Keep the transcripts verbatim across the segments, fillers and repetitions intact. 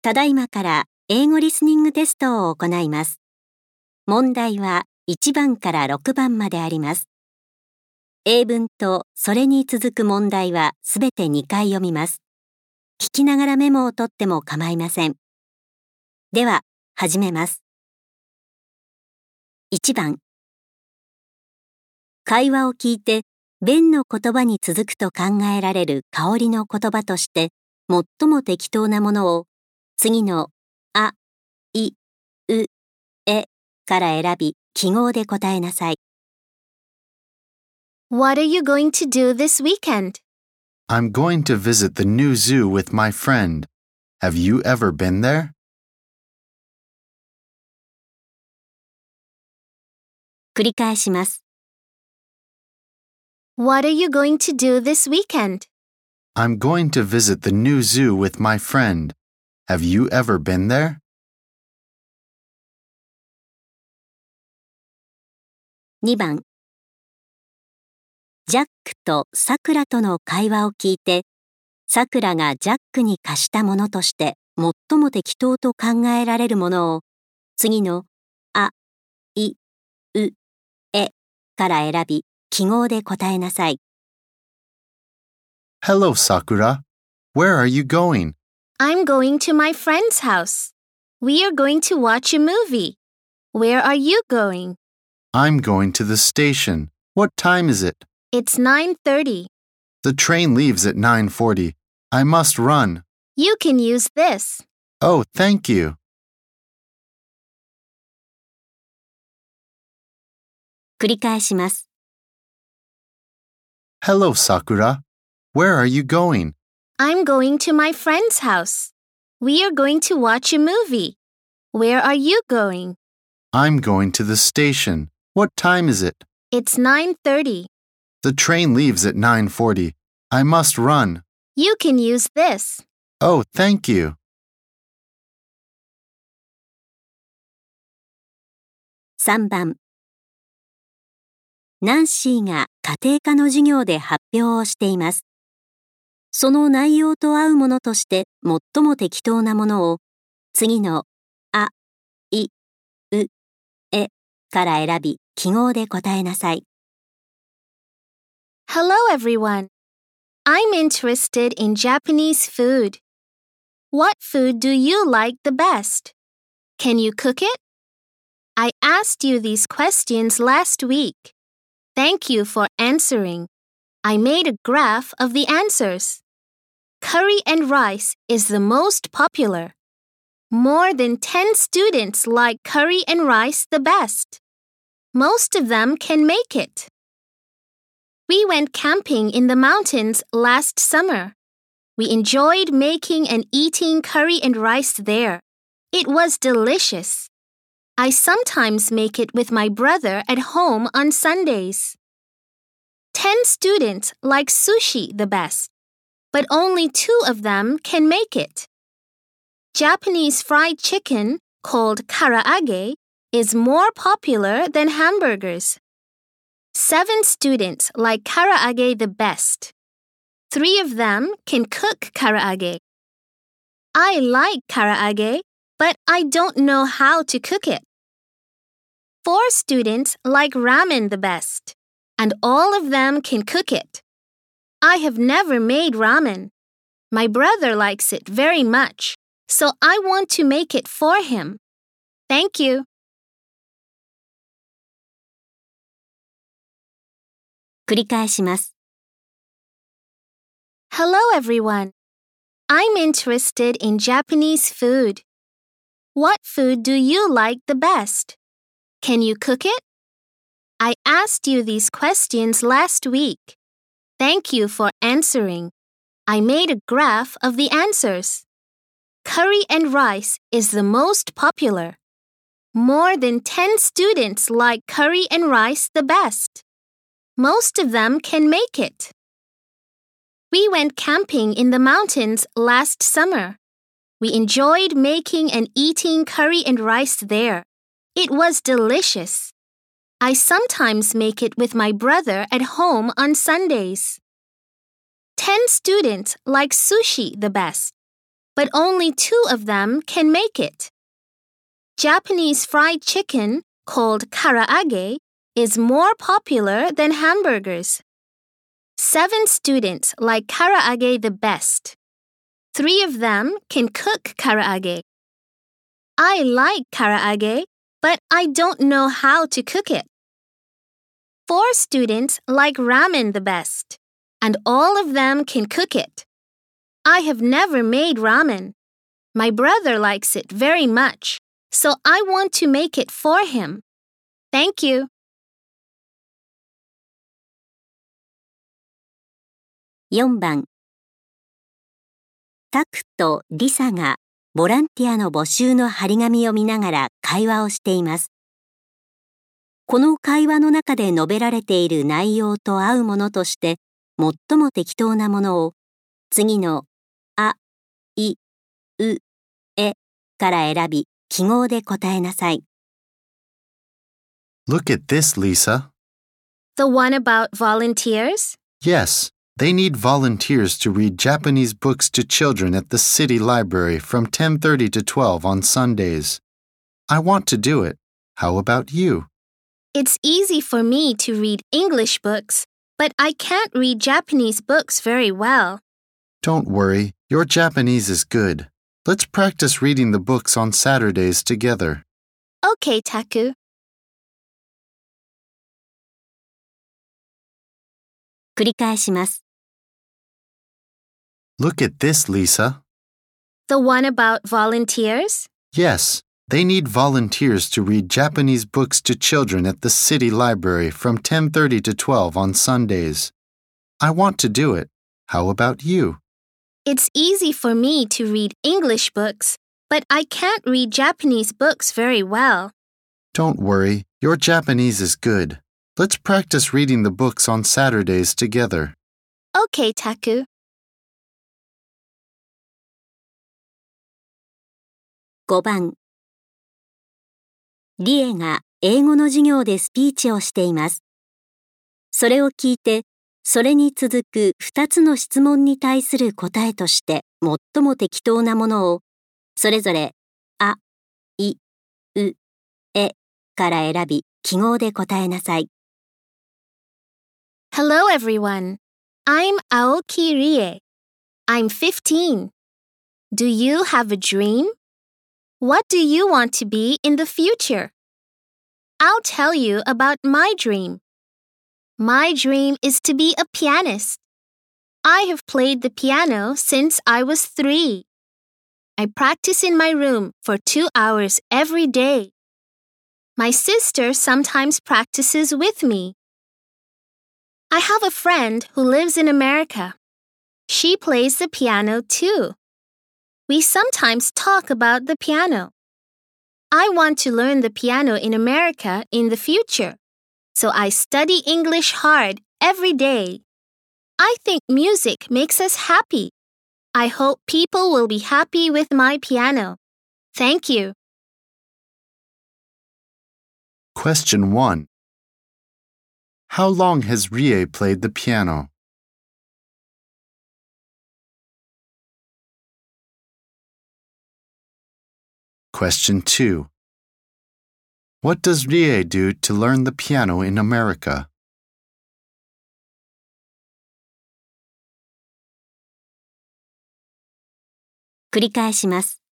ただいまから英語リスニングテストを行います。問題はいちばんからろくばんまであります。英文とそれに続く問題はすべてにかい読みます。聞きながらメモを取っても構いません。では、始めます。いちばん。会話を聞いて、弁の言葉に続くと考えられる香りの言葉として、最も適当なものを、次のあ、い、う、えから選び、記号で答えなさい。 What are you going to do this weekend? I'm going to visit the new zoo with my friend. Have you ever been there? 繰り返します。 What are you going to do this weekend? I'm going to visit the new zoo with my friend. Have you ever been there? にばん。ジャックとさくらとの会話を聞いて、さくらがジャックに貸したものとして最も適当と考えられるものを、次のあ、い、う、えから選び、記号で答えなさい。 Hello, Sakura. Where are you going? I'm going to my friend's house. We are going to watch a movie. Where are you going? I'm going to the station. What time is it? It's nine thirty. The train leaves at nine forty. I must run. You can use this. Oh, thank you. 繰り返します。 Hello, Sakura. Where are you going? I'm going to my friend's house. We are going to watch a movie. Where are you going? I'm going to the station. What time is it? It's nine thirty. The train leaves at nine forty. I must run. You can use this. Oh, thank you. さんばん。ナンシーが家庭科の授業で発表をしています。その内容と合うものとして最も適当なものを、次のあ、い、う、えから選び、記号で答えなさい。 Hello, everyone. I'm interested in Japanese food. What food do you like the best? Can you cook it? I asked you these questions last week. Thank you for answering. I made a graph of the answers. Curry and rice is the most popular. More than ten students like curry and rice the best. Most of them can make it. We went camping in the mountains last summer. We enjoyed making and eating curry and rice there. It was delicious. I sometimes make it with my brother at home on Sundays. Ten students like sushi the best, but only two of them can make it. Japanese fried chicken, called karaage, is more popular than hamburgers. Seven students like karaage the best. Three of them can cook karaage. I like karaage, but I don't know how to cook it. Four students like ramen the best, and all of them can cook it. I have never made ramen. My brother likes it very much, so I want to make it for him. Thank you. 繰り返します。 Hello, everyone. I'm interested in Japanese food. What food do you like the best? Can you cook it? I asked you these questions last week. Thank you for answering. I made a graph of the answers. Curry and rice is the most popular. More than ten students like curry and rice the best. Most of them can make it. We went camping in the mountains last summer. We enjoyed making and eating curry and rice there. It was delicious. I sometimes make it with my brother at home on Sundays. Ten students like sushi the best, but only two of them can make it. Japanese fried chicken, called karaage, is more popular than hamburgers. Seven students like karaage the best. Three of them can cook karaage. I like karaage, but I don't know how to cook it. Four students like ramen the best, and all of them can cook it. I have never made ramen. My brother likes it very much, so I want to make it for him. Thank you. よんばんタクとリサがボランティアの募集の張り紙を見ながら会話をしています。この会話の中で述べられている内容と合うものとして最も適当なものを次のあ、い、う、えから選び記号で答えなさい。 Look at this, Lisa. The one about volunteers? Yes, they need volunteers to read Japanese books to children at the city library from ten thirty to twelve on Sundays. I want to do it. How about you? It's easy for me to read English books, but I can't read Japanese books very well. Don't worry, your Japanese is good. Let's practice reading the books on Saturdays together. Okay, Taku. 繰り返します。 Look at this, Lisa. The one about volunteers? Yes, they need volunteers to read Japanese books to children at the city library from ten thirty to twelve on Sundays. I want to do it. How about you? It's easy for me to read English books, but I can't read Japanese books very well. Don't worry, your Japanese is good. Let's practice reading the books on Saturdays together. Okay, Taku. ごばんリエが英語の授業でスピーチをしています。それを聞いて、それに続くふたつの質問に対する答えとして最も適当なものを、それぞれあ、い、う、えから選び記号で答えなさい。 Hello, everyone. I'm Aoki Rie. I'm fifteen. Do you have a dream? What do you want to be in the future? I'll tell you about my dream. My dream is to be a pianist. I have played the piano since I was three. I practice in my room for two hours every day. My sister sometimes practices with me. I have a friend who lives in America. She plays the piano too. We sometimes talk about the piano. I want to learn the piano in America in the future, so I study English hard every day. I think music makes us happy. I hope people will be happy with my piano. Thank you. Question one. How long has Rie played the piano? Question two. What does Rie do to learn the piano in America? 「繰り返します。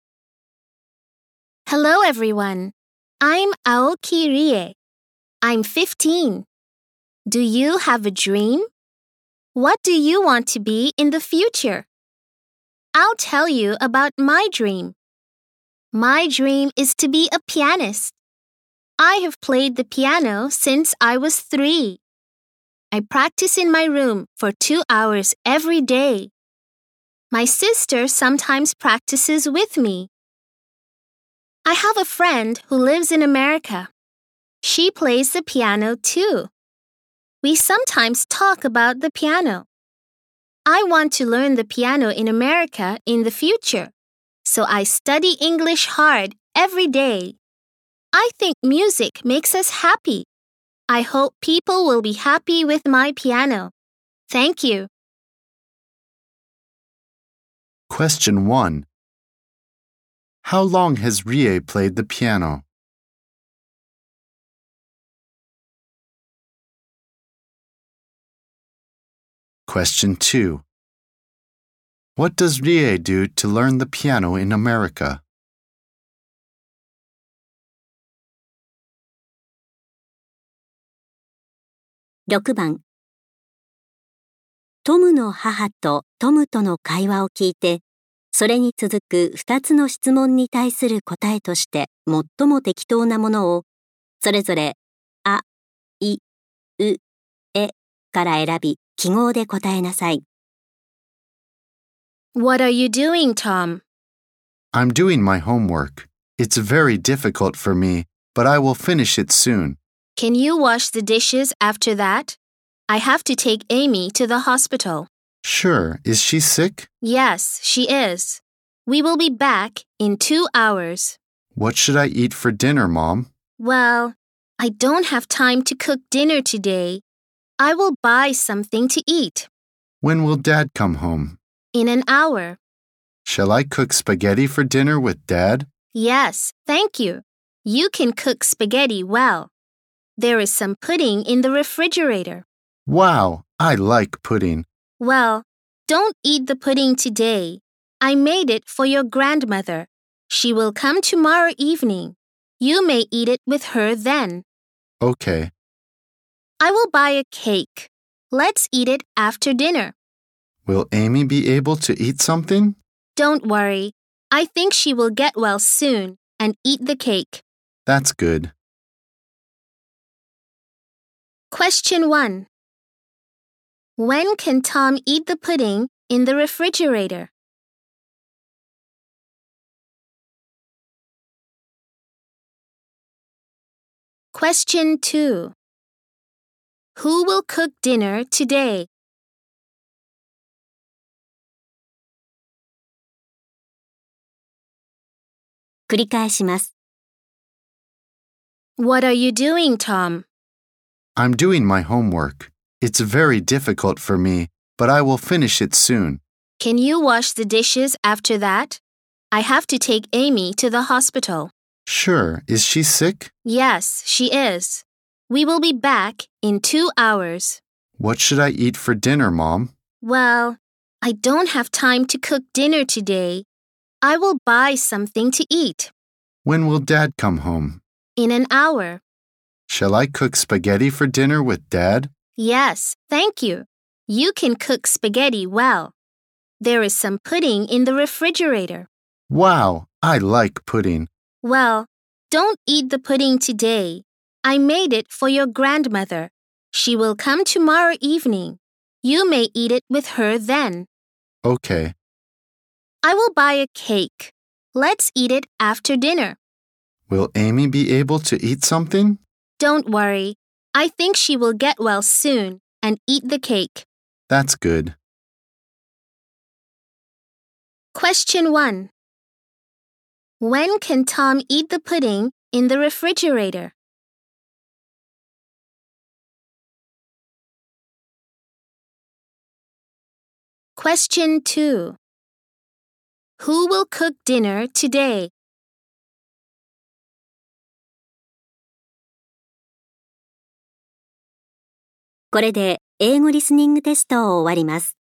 Hello, everyone. I'm Aoki Rie. I'm fifteen. Do you have a dream? What do you want to be in the future? I'll tell you about my dream. My dream is to be a pianist. I have played the piano since I was three. I practice in my room for two hours every day. My sister sometimes practices with me. I have a friend who lives in America. She plays the piano too. We sometimes talk about the piano. I want to learn the piano in America in the future, so I study English hard every day. I think music makes us happy. I hope people will be happy with my piano. Thank you. Question one. How long has Rie played the piano? Question two. What does Rie do to learn the piano in America? ろくばん。トムの母とトムとの会話を聞いて、それに続くふたつの質問に対する答えとして最も適当なものを、それぞれ、あ、い、う、えから選び、記号で答えなさい。 What are you doing, Tom? I'm doing my homework. It's very difficult for me, but I will finish it soon. Can you wash the dishes after that? I have to take Amy to the hospital. Sure. Is she sick? Yes, she is. We will be back in two hours. What should I eat for dinner, Mom? Well, I don't have time to cook dinner today. I will buy something to eat. When will Dad come home? In an hour. Shall I cook spaghetti for dinner with Dad? Yes, thank you. You can cook spaghetti well. There is some pudding in the refrigerator. Wow, I like pudding. Well, don't eat the pudding today. I made it for your grandmother. She will come tomorrow evening. You may eat it with her then. Okay. I will buy a cake. Let's eat it after dinner. Will Amy be able to eat something? Don't worry. I think she will get well soon and eat the cake. That's good. Question one. When can Tom eat the pudding in the refrigerator? Question two. Who will cook dinner today? 「繰り返します。 What are you doing, Tom? I'm doing my homework. It's very difficult for me, but I will finish it soon. Can you wash the dishes after that? I have to take Amy to the hospital. Sure. Is she sick? Yes, she is. We will be back in two hours. What should I eat for dinner, Mom? Well, I don't have time to cook dinner today. I will buy something to eat. When will Dad come home? In an hour. Shall I cook spaghetti for dinner with Dad? Yes, thank you. You can cook spaghetti well. There is some pudding in the refrigerator. Wow, I like pudding. Well, don't eat the pudding today. I made it for your grandmother. She will come tomorrow evening. You may eat it with her then. Okay. I will buy a cake. Let's eat it after dinner. Will Amy be able to eat something? Don't worry. I think she will get well soon and eat the cake. That's good. Question one. When can Tom eat the pudding in the refrigerator? Question two. Who will cook dinner today? これで英語リスニングテストを終わります。